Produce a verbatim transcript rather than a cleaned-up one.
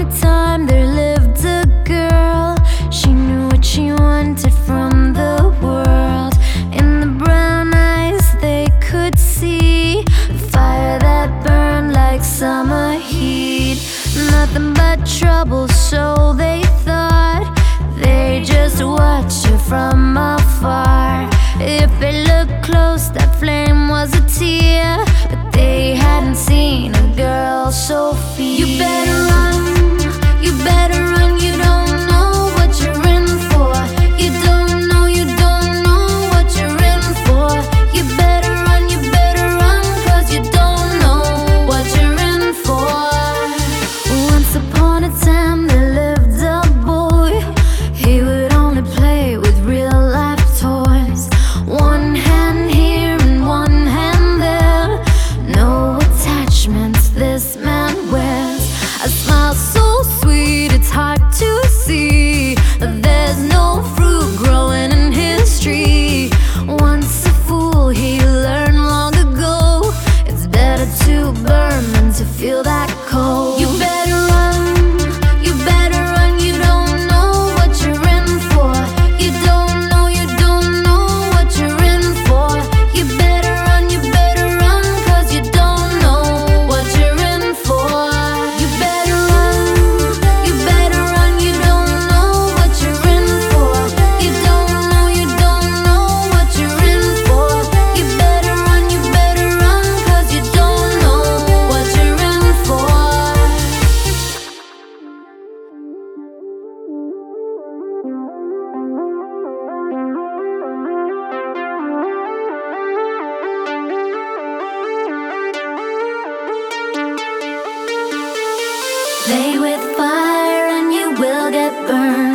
a time there lived a girl. She knew what she wanted from the world. In the brown eyes they could see a fire that burned like summer heat. Nothing but trouble, so they thought. They just watched her from afar. If they looked close, that flame was a tear. But they hadn't seen a girl so fierce. You better run, you better run. You don't know what you're in for. You don't know, you don't know what you're in for. You better run, you better run, cause you don't know what you're in for. Once upon a time there lived a boy. He would only play with real life toys. One hand here and one hand there. No attachments this man wears. A smile so sweet it's hard to see. There's no fruit growing in his tree. Once a fool he learned long ago. It's better to burn than to feel that cold. You better run, you better run. You don't know what you're in for. You don't know, you don't know what you're in for. You better run, you better run, cause you don't know what you're in for. You better run, you better run. You don't know what you're in for. You don't know, you don't know what you're in for. You better run, you better run, cause you don't know what you're in for. Play with fire and you will get burned.